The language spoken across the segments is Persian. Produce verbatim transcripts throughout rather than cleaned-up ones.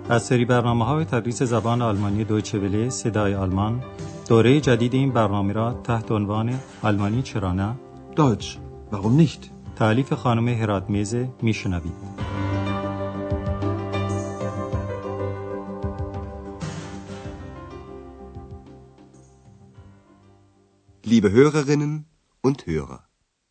از سری برنامه‌های تدریس زبان آلمانی دویچه وله صدای آلمان دوره جدید این برنامه را تحت عنوان آلمانی چرا نه؟ Deutsch, warum nicht? تألیف خانم هراتمیزه میشنوید. Liebe Hörerinnen und Hörer.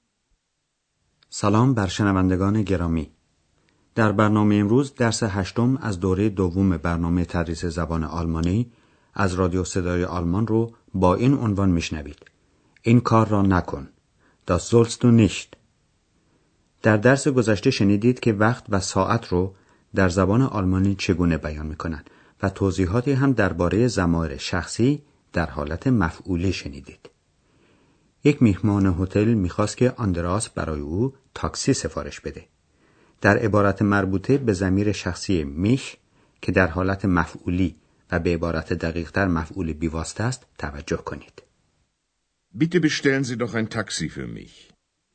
سلام بر شنوندگان گرامی. در برنامه امروز درس هشتم از دوره دوم برنامه تدریس زبان آلمانی از رادیو صدای آلمان رو با این عنوان میشنوید. این کار را نکن. Das sollst du nicht. در درس گذشته شنیدید که وقت و ساعت رو در زبان آلمانی چگونه بیان میکنند و توضیحاتی هم درباره ضمایر شخصی در حالت مفعولی شنیدید. یک میهمان هتل میخواست که آندراس برای او تاکسی سفارش بده. در عبارت مربوطه به ضمیر شخصی میش که در حالت مفعولی و به عبارت دقیق‌تر مفعول بیواسطه است توجه کنید. Bitte bestellen Sie doch ein Taxi für mich.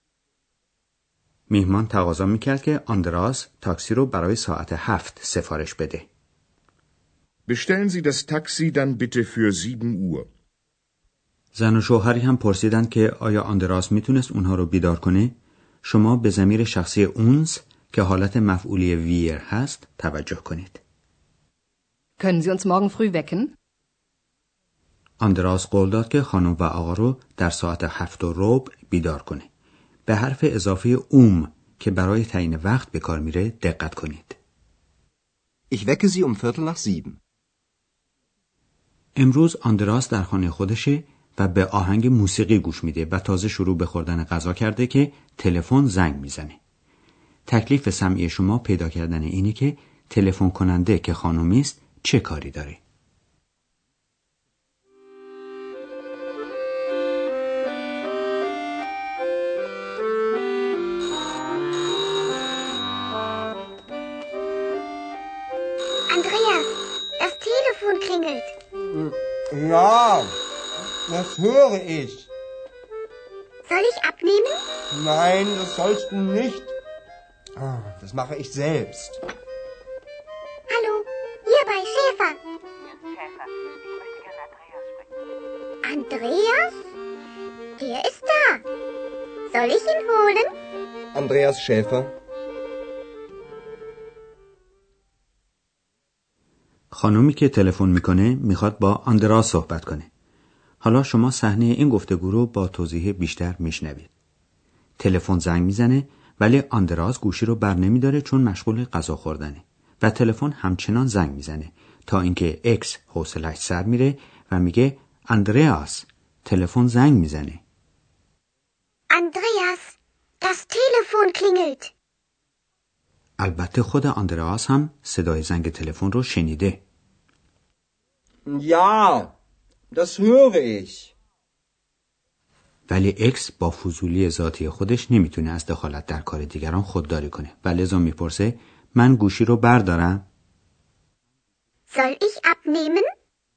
میهمان تقاضا میکرد که آندراس تاکسی رو برای ساعت هفت سفارش بده. Bestellen Sie das Taxi dann bitte für sieben Uhr. زن و شوهری هم پرسیدند که آیا آندراس میتونست اونها رو بیدار کنه؟ شما به ضمیر شخصی اونز که حالت مفعولی ویر هست توجه کنید. Können Sie uns morgen früh wecken? آندراس قول داد که خانم و آقا رو در ساعت هفت و ربع بیدار کنه. به حرف اضافه اوم که برای تعیین وقت به کار میره دقت کنید. Ich wecke Sie um Viertel nach sieben. امروز آندراس در خانه خودشه و به آهنگ موسیقی گوش میده و تازه شروع به خوردن غذا کرده که تلفن زنگ میزنه. تکلیف سمعی شما پیدا کردن اینه که تلفن کننده که خانومی است چه کاری داره. Andreas, das Telefon klingelt. Ja, das höre ich. Soll ich abnehmen? Nein, das sollst du nicht. Das mache ich selbst. Hallo, hier bei Schäfer. Schäfer, ich möchte gerne Andreas sprechen. Andreas? Der ist da. Soll ich ihn holen? Andreas Schäfer. خانومی که تلفن میکنه میخواد با آندراس صحبت کنه. حالا شما صحنه این گفتگو رو با توضیح بیشتر میشنوید. تلفن زنگ میزنه ولی آندراس گوشی رو بر نمیداره چون مشغول غذا خوردنه و تلفن همچنان زنگ میزنه تا اینکه اکس حوصله‌اش سر میره و میگه آندریاس تلفن زنگ میزنه. Andreas, das Telefon klingelt. البته خود آندریاس هم صدای زنگ تلفن رو شنیده. Ja, das höre ich. ولی اکس با فضولی ذاتی خودش نمیتونه از دخالت در کار دیگران خودداری کنه و لذا میپرسه من گوشی رو بردارم؟ Soll ich abnehmen?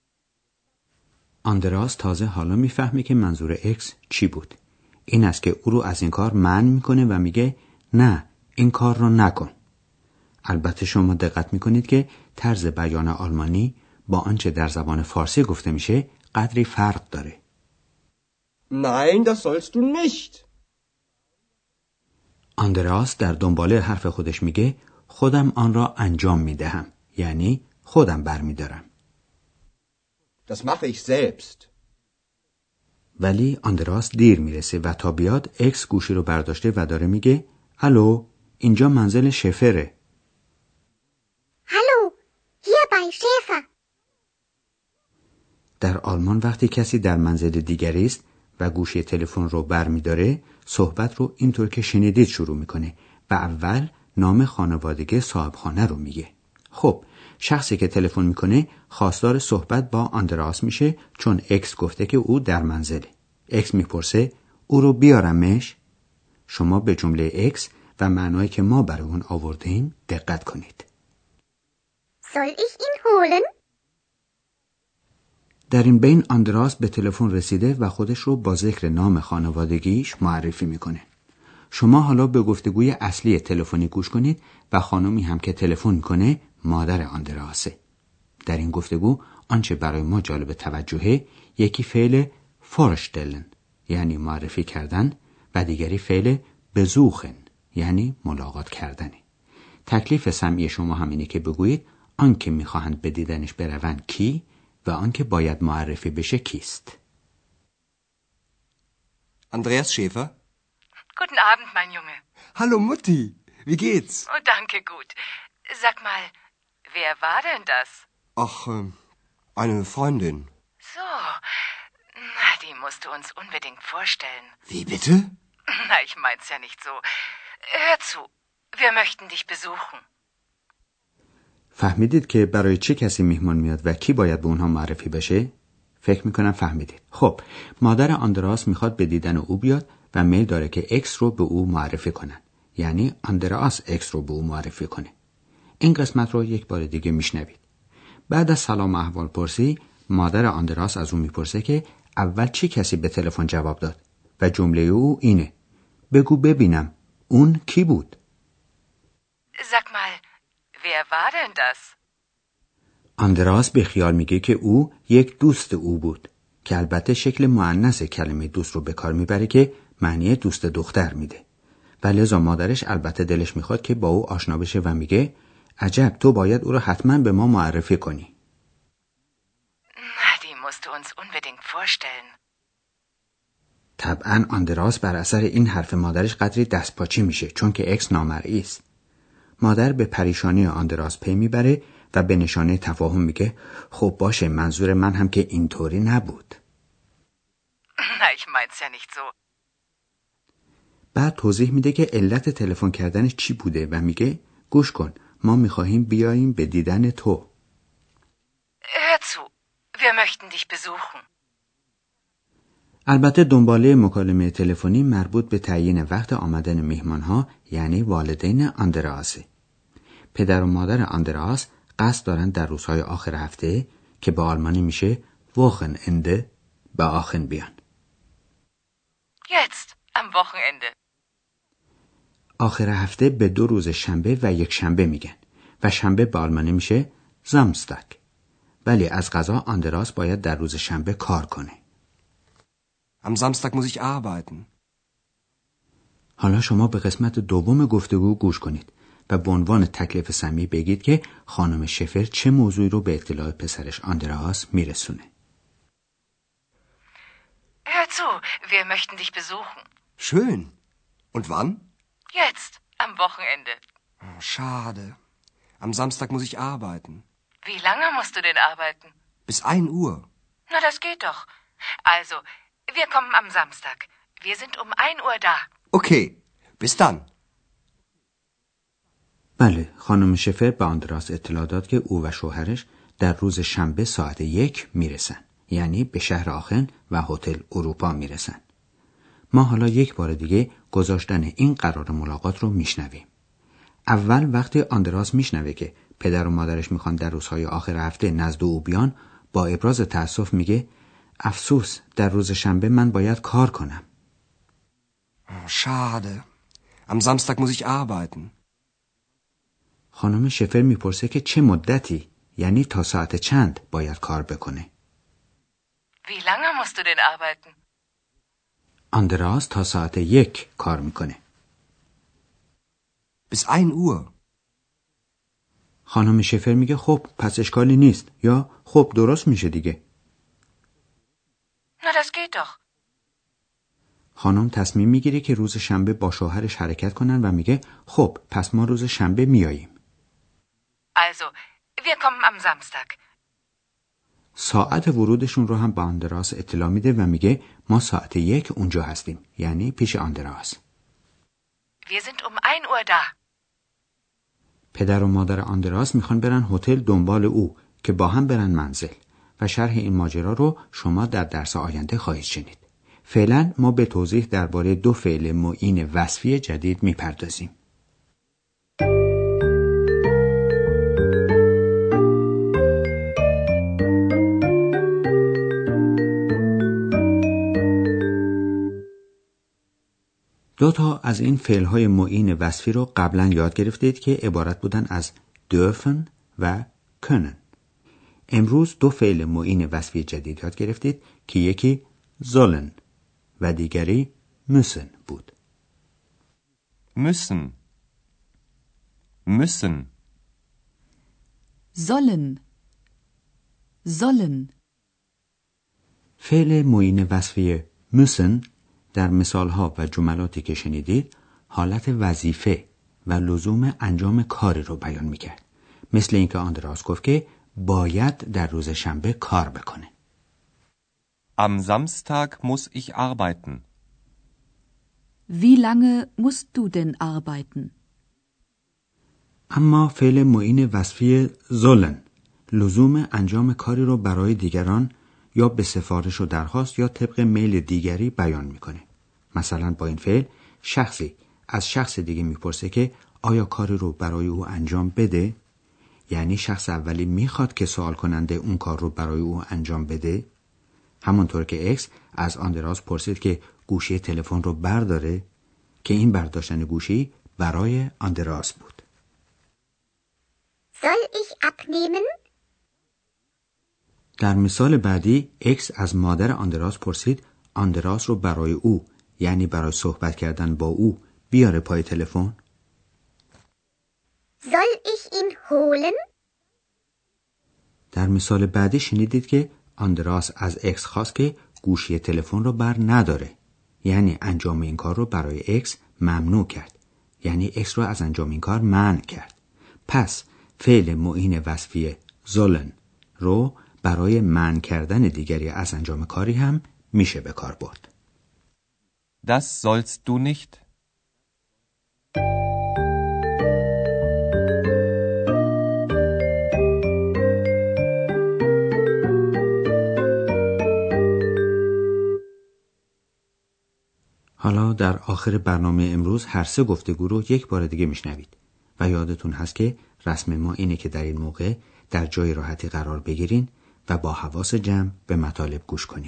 آندراس تازه حالا میفهمه که منظور اکس چی بود. این است که او رو از این کار منع میکنه و میگه نه این کار رو نکن. البته شما دقت میکنید که طرز بیان آلمانی با آنچه در زبان فارسی گفته میشه قدری فرق داره. Nein, das sollst du nicht. آندراس در دنباله حرف خودش میگه خودم آن را انجام میدهم، یعنی خودم برمیدارم. Das mache ich selbst. ولی آندراس دیر میرسه و تا بیاد اکس گوشی رو برداشته و داره میگه الو اینجا منزل شفره. Hallo, hier bei Schäfer. در آلمان وقتی کسی در منزل دیگری است و گوشی تلفن رو برمیداره صحبت رو اینطور که شنیدید شروع میکنه و اول نام خانوادگی صاحب خانه رو میگه. خب شخصی که تلفن میکنه خواستار صحبت با آندراس میشه چون اکس گفته که او در منزله. اکس میپرسه او رو بیارمش؟ شما به جمله اکس و معنایی که ما برای اون آوردیم دقت کنید. Soll ich ihn holen? در این بین آندراس به تلفن رسیده و خودش رو با ذکر نام خانوادگیش معرفی میکنه. شما حالا به گفتگوی اصلی تلفنی گوش کنید و خانمی هم که تلفن میکنه مادر آندراسه. در این گفتگو آنچه برای ما جالب توجهه یکی فعل vorstellen یعنی معرفی کردن و دیگری فعل besuchen یعنی ملاقات کردنه. تکلیف سمعی شما همینه که بگویید آن که میخواهند به دیدنش بروند کی و آن که باید معرفی بشه کیست. Andreas Schäfer? Guten Abend, mein Junge. Hallo Mutti, wie geht's? Oh, danke, gut. Sag mal, wer war denn das? Ach, äh, eine Freundin. So, na, die musst du uns unbedingt vorstellen. Wie bitte? Na, ich mein's ja nicht so. Hör zu, wir möchten dich besuchen. فهمیدید که برای چه کسی میهمان میاد و کی باید به اونها معرفی بشه؟ فکر میکنم فهمیدید. خب، مادر آندراس میخواد به دیدن او بیاد و میل داره که اکس رو به او معرفی کنن. یعنی آندراس اکس رو به او معرفی کنه. این قسمت رو یک بار دیگه میشنوید. بعد از سلام احوال پرسی، مادر آندراس از او میپرسه که اول چه کسی به تلفن جواب داد و جمله او اینه: بگو ببینم اون کی بود؟ Sag mal, wer war denn das? آندراس به خیال میگه که او یک دوست او بود که البته شکل مؤنث کلمه دوست رو به کار میبره که معنی دوست دختر میده. و لذا مادرش البته دلش میخواد که با او آشنا بشه و میگه عجب تو باید او رو حتما به ما معرفی کنی. Na, die musst du uns unbedingt vorstellen. طبعا آندراس بر اثر این حرف مادرش قدری دستپاچی میشه چون که اکس نامرئی است. مادر به پریشانی آندراس پی میبره و به نشانه تفاهم میگه خب باشه منظور من هم که اینطوری نبود. Na, ich mein's ja nicht so. بعد توضیح میده که علت تلفن کردنش چی بوده و میگه گوش کن ما میخواهیم بیاییم به دیدن تو. Hör zu, wir möchten dich besuchen. البته دنباله مکالمه تلفنی مربوط به تعیین وقت آمدن میهمانها یعنی والدین آندراسه. پدر و مادر آندراس قصد دارن در روزهای آخر هفته که به آلمانی میشه Wochenende به آخن بیان. Jetzt, am Wochenende. آخر هفته به دو روز شنبه و یک شنبه میگن و شنبه به آلمانی میشه Samstag. ولی از قضا آندراس باید در روز شنبه کار کنه. Am Samstag muss ich arbeiten. حالا شما به قسمت دوم گفتگو گوش کنید و به عنوان تکلیف سمی بگید که خانم شفر چه موضوعی رو به اطلاع پسرش آندراس میرسونه. Hör zu, wir möchten dich besuchen. Schön. Und wann? Jetzt, am Wochenende. Oh, schade. Am Samstag muss ich arbeiten. Wie lange musst du denn arbeiten? Bis ein Uhr. Na, das geht doch. Also, wir kommen am Samstag. Wir sind um ein Uhr da. Okay, bis dann. بله، خانم شفر به آندراس اطلاع داد که او و شوهرش در روز شنبه ساعت یک میرسن. یعنی به شهر آخن و هتل اروپا میرسن. ما حالا یک بار دیگه گذاشتن این قرار ملاقات رو میشنویم. اول وقتی آندراس میشنوه که پدر و مادرش میخوان در روزهای آخر هفته نزد او بیان با ابراز تأسف میگه افسوس در روز شنبه من باید کار کنم. Oh, schade. Am Samstag muss ich arbeiten. خانم شفر میپرسه که چه مدتی یعنی تا ساعت چند باید کار بکنه. Wie lange musst du denn arbeiten? آندراس تا ساعت یک کار میکنه. Bis ein Uhr. خانم شفر میگه خب پس اشکالی نیست یا خب درست میشه دیگه. Na, das geht doch. خانم تصمیم میگیره که روز شنبه با شوهرش حرکت کنن و میگه خب پس ما روز شنبه میاییم. Also, wir kommen am Samstag. ساعت ورودشون رو هم با آندراس اطلاع میده و میگه ما ساعت یک اونجا هستیم یعنی پیش آندراس. Wir sind um ein Uhr da. پدر و مادر آندراس میخوان برن هتل دنبال او که با هم برن منزل و شرح این ماجرا رو شما در درس آینده خواهید شنید. فعلا ما به توضیح درباره دو فعل معین وصفی جدید میپردازیم. دو تا از این فعل‌های معین وصفی رو قبلا یاد گرفتید که عبارت بودن از dürfen و können. امروز دو فعل معین وصفی جدید یاد گرفتید که یکی sollen و دیگری müssen بود. müssen müssen sollen sollen. فعل معین وصفی müssen در مثالها و جملاتی که شنیدید حالت وظیفه و لزوم انجام کاری رو بیان میکرد. مثل اینکه آندراس گفت که باید در روز شنبه کار بکنه. Am Samstag muss ich arbeiten. Wie lange musst du denn arbeiten? اما فعل معین وصفی sollen لزوم انجام کاری رو برای دیگران یا به سفارش و درخواست یا طبق میل دیگری بیان میکنه. مثلا با این فعل شخصی از شخص دیگه میپرسه که آیا کاری رو برای او انجام بده؟ یعنی شخص اولی میخواد که سوال کننده اون کار رو برای او انجام بده. همونطور که اکس از آندراس پرسید که گوشی تلفن رو برداره که این برداشتن گوشی برای آندراس بود. Soll ich abnehmen? در مثال بعدی اکس از مادر آندراس پرسید آندراس رو برای او یعنی برای صحبت کردن با او بیاره پای تلفن. Soll ich ihn holen? در مثال بعدی شنیدید که آندراس از اکس خواست که گوشی تلفن رو بر نداره یعنی انجام این کار رو برای اکس ممنوع کرد یعنی اکس رو از انجام این کار منع کرد. پس فعل معین وصفی sollen رو برای منع کردن دیگری از انجام کاری هم میشه به کار برد. Das sollst du nicht. حالا در آخر برنامه امروز هر سه گفتگو رو یک بار دیگه میشنوید و یادتون هست که رسم ما اینه که در این موقع در جای راحتی قرار بگیرین و با حواس جمع به مطالب گوش کنین.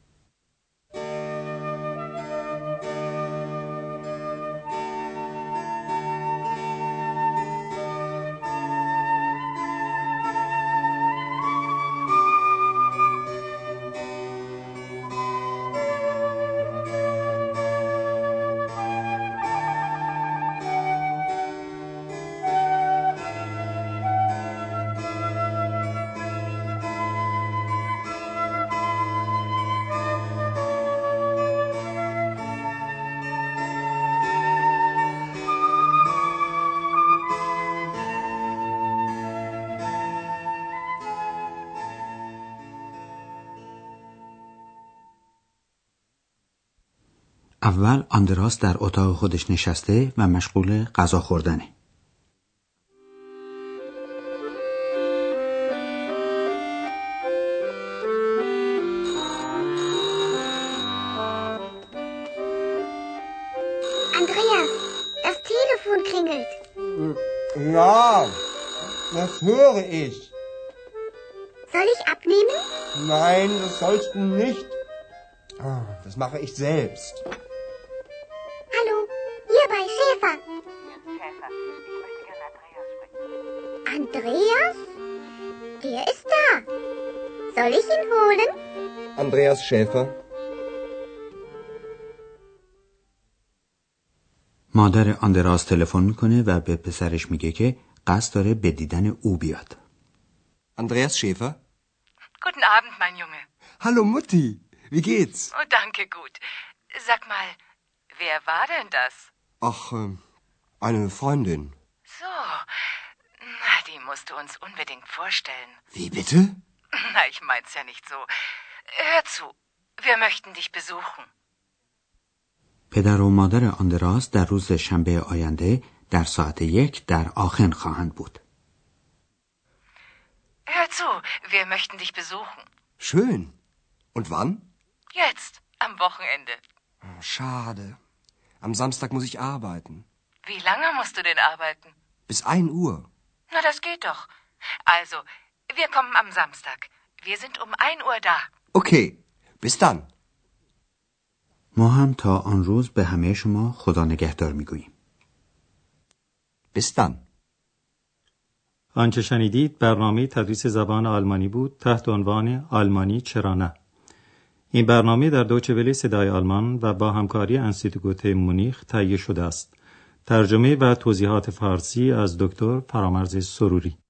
اول آندراس در اتاق خودش نشسته و مشغول غذا خوردنه. Andreas, das Telefon klingelt. Ja, das höre ich. Soll ich abnehmen? Nein, das sollst du nicht. Das mache ich selbst. Hallo, hier bei Schäfer. Schäfer, ich möchte gerne Andreas sprechen. Andreas? Der ist da. Soll ich ihn holen? Andreas Schäfer. مادر آندراس تلفن میکنه و به پسرش میگه که قصد داره به دیدن او بیاد. Andreas Schäfer? Guten Abend, mein Junge. Hallo Mutti, wie geht's? Oh, danke, gut. Sag mal, wer war denn das? Ach, eine Freundin. So, na, die musst du uns unbedingt vorstellen. Wie bitte? Na, ich mein's ja nicht so. Hör zu, wir möchten dich besuchen. پدر و مادر آندراس در روز شنبه آینده در ساعت یک در آخن خواهند بود. Hör zu, wir möchten dich besuchen. Schön. Und wann? Jetzt, am Wochenende. Oh, schade. Am Samstag muss ich arbeiten. Wie lange musst du denn arbeiten? Bis ein Uhr. Na, das geht doch. Also, wir kommen am Samstag. Wir sind um ein Uhr da. Okay, bis dann. ما هم تا آن روز به همه شما خدا نگهدار میگوییم. Bis dann. آنچه شنیدید برنامه تدریس زبان آلمانی بود تحت عنوان آلمانی چرا نه. این برنامه در دویچه وله صدای آلمان و با همکاری انستیتوت مونیخ تهیه شده است. ترجمه و توضیحات فارسی از دکتر فرامرز سروری.